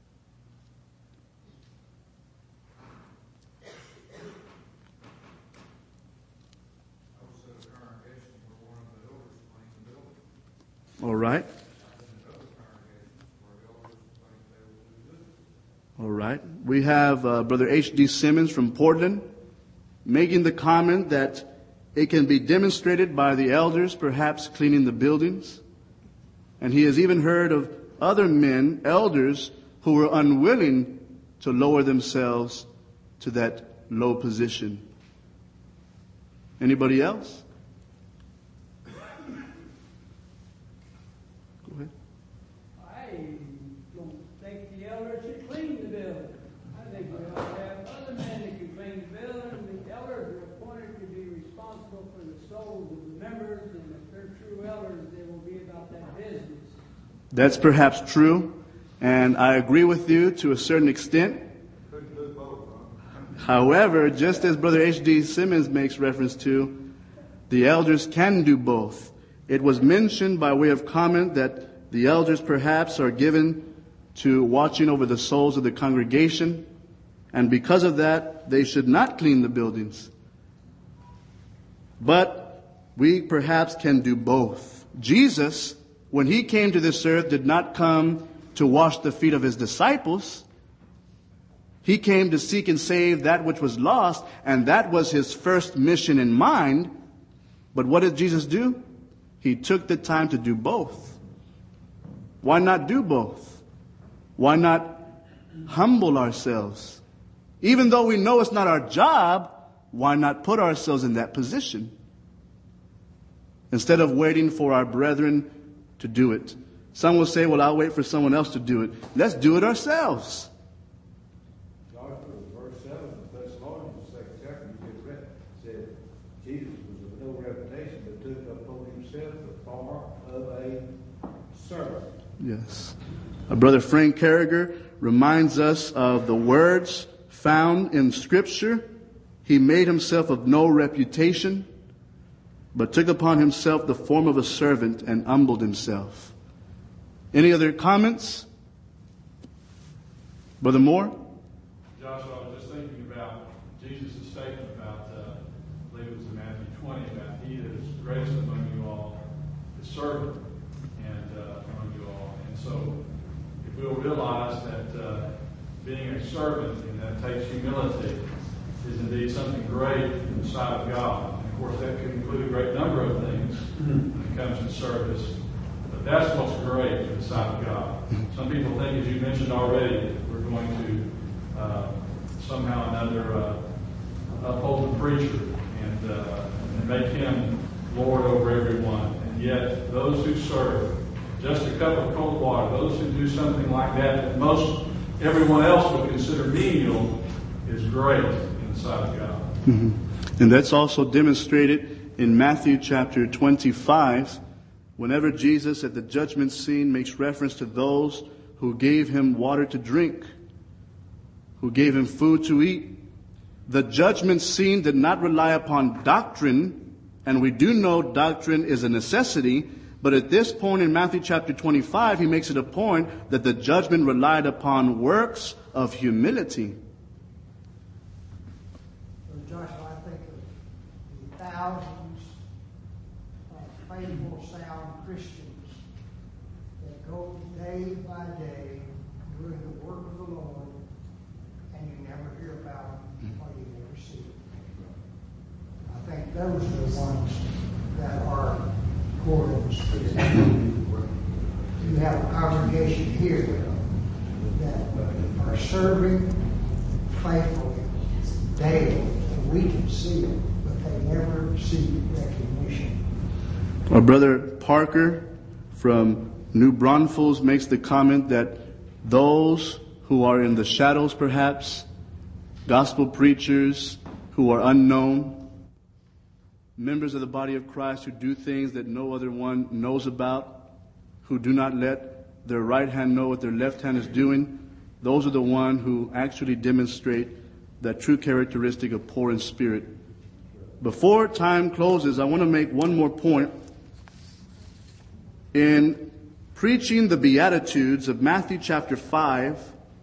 All right. All right. We have Brother H.D. Simmons from Portland making the comment that it can be demonstrated by the elders perhaps cleaning the buildings. And he has even heard of other men, elders, who were unwilling to lower themselves to that low position. Anybody else? Go ahead. I don't think the elders should clean the building. I think we ought to have other men that can clean the building. The elders are appointed to be responsible for the souls of the members, and if they're true elders, they will be about that business. That's perhaps true, and I agree with you to a certain extent. However, just as Brother H.D. Simmons makes reference to, the elders can do both. It was mentioned by way of comment that the elders perhaps are given to watching over the souls of the congregation, and because of that, they should not clean the buildings. But we perhaps can do both. Jesus, when he came to this earth, did not come to wash the feet of his disciples. He came to seek and save that which was lost, and that was his first mission in mind. But what did Jesus do? He took the time to do both. Why not do both? Why not humble ourselves? Even though we know it's not our job, why not put ourselves in that position? Instead of waiting for our brethren to do it. Some will say, well, I'll wait for someone else to do it. Let's do it ourselves. Verse 7 of Thessalonians, the second chapter you just read, said Jesus was of no reputation, but took upon himself the form of a servant. Yes. Brother Frank Carragher reminds us of the words found in Scripture. He made himself of no reputation, but took upon himself the form of a servant and humbled himself. Any other comments? Brother Moore? Joshua, I was just thinking about Jesus' statement about, I believe it was in Matthew 20, about he that is greatest among you all is servant and among you all. And so, if we'll realize that being a servant, and that takes humility, is indeed something great in the sight of God. And of course, that can include a great number of things when it comes to service. But that's what's great in the sight of God. Some people think, as you mentioned already, that we're going to somehow or another uphold the preacher and make him Lord over everyone. And yet, those who serve, just a cup of cold water, those who do something like that most everyone else would consider menial, is great in the sight of God. And that's also demonstrated in Matthew chapter 25, whenever Jesus at the judgment scene makes reference to those who gave him water to drink, who gave him food to eat. The judgment scene did not rely upon doctrine, and we do know doctrine is a necessity, but at this point in Matthew chapter 25, he makes it a point that the judgment relied upon works of humility. Joshua, I think of the thousands of faithful, sound Christians that go day by day doing the work of the Lord, and you never hear about them or you never see them. I think those are the ones that are poor in the Spirit. You have a congregation here that are serving faithfully daily, and we can see it, but they never see recognition. Our brother Parker from New Braunfels makes the comment that those who are in the shadows, perhaps, gospel preachers who are unknown, members of the body of Christ who do things that no other one knows about, who do not let their right hand know what their left hand is doing, those are the ones who actually demonstrate that true characteristic of poor in spirit. Before time closes, I want to make one more point. In preaching the Beatitudes of Matthew chapter 5,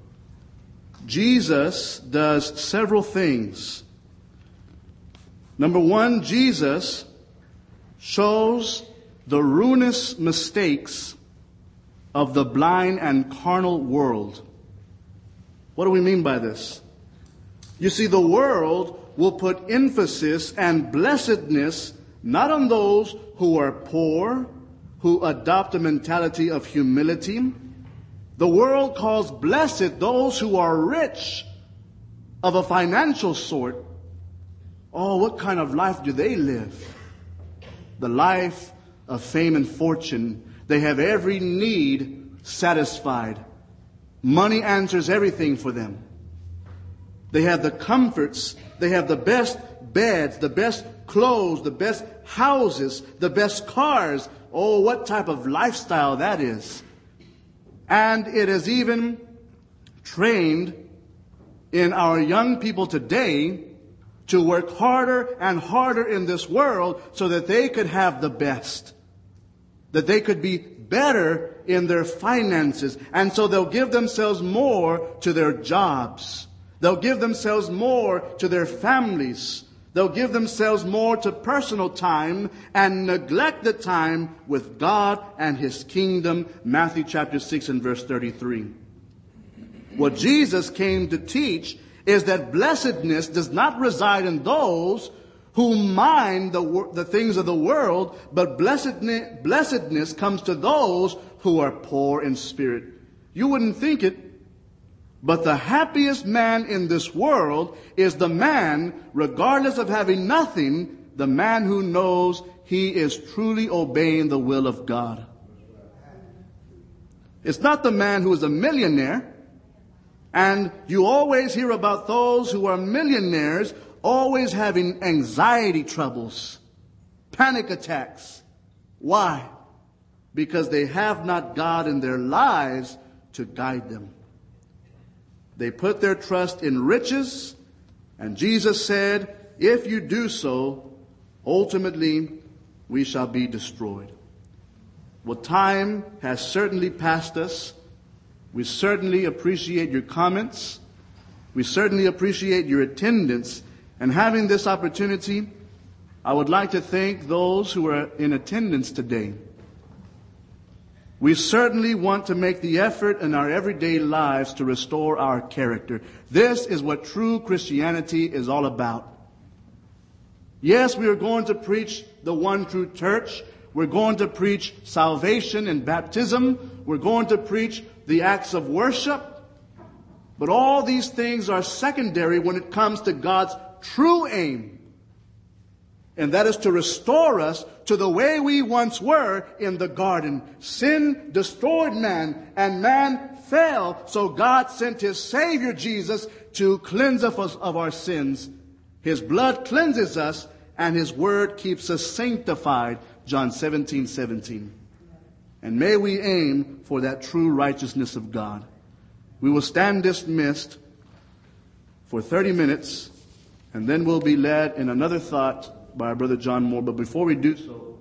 Jesus does several things. Number one, Jesus shows the ruinous mistakes of the blind and carnal world. What do we mean by this? You see, the world will put emphasis and blessedness not on those who are poor, who adopt a mentality of humility. The world calls blessed those who are rich of a financial sort. Oh, what kind of life do they live? The life of fame and fortune. They have every need satisfied. Money answers everything for them. They have the comforts. They have the best beds, the best clothes, the best houses, the best cars. Oh, what type of lifestyle that is. And it is even trained in our young people today to work harder and harder in this world so that they could have the best, that they could be better in their finances. And so they'll give themselves more to their jobs. They'll give themselves more to their families. They'll give themselves more to personal time and neglect the time with God and His kingdom. Matthew chapter 6 and verse 33. What Jesus came to teach is that blessedness does not reside in those who mind the things of the world, but blessedness comes to those who are poor in spirit. You wouldn't think it, but the happiest man in this world is the man, regardless of having nothing, the man who knows he is truly obeying the will of God. It's not the man who is a millionaire. And you always hear about those who are millionaires always having anxiety troubles, panic attacks. Why? Because they have not God in their lives to guide them. They put their trust in riches, and Jesus said, if you do so, ultimately we shall be destroyed. Well, time has certainly passed us. We certainly appreciate your comments. We certainly appreciate your attendance. And having this opportunity, I would like to thank those who are in attendance today. We certainly want to make the effort in our everyday lives to restore our character. This is what true Christianity is all about. Yes, we are going to preach the one true church. We're going to preach salvation and baptism. We're going to preach the acts of worship. But all these things are secondary when it comes to God's true aim. And that is to restore us to the way we once were in the garden. Sin destroyed man, and man fell. So God sent His Savior Jesus to cleanse us of our sins. His blood cleanses us, and His word keeps us sanctified. John 17:17. And may we aim for that true righteousness of God. We will stand dismissed for 30 minutes, and then we'll be led in another thought by our brother John Moore. But before we do so,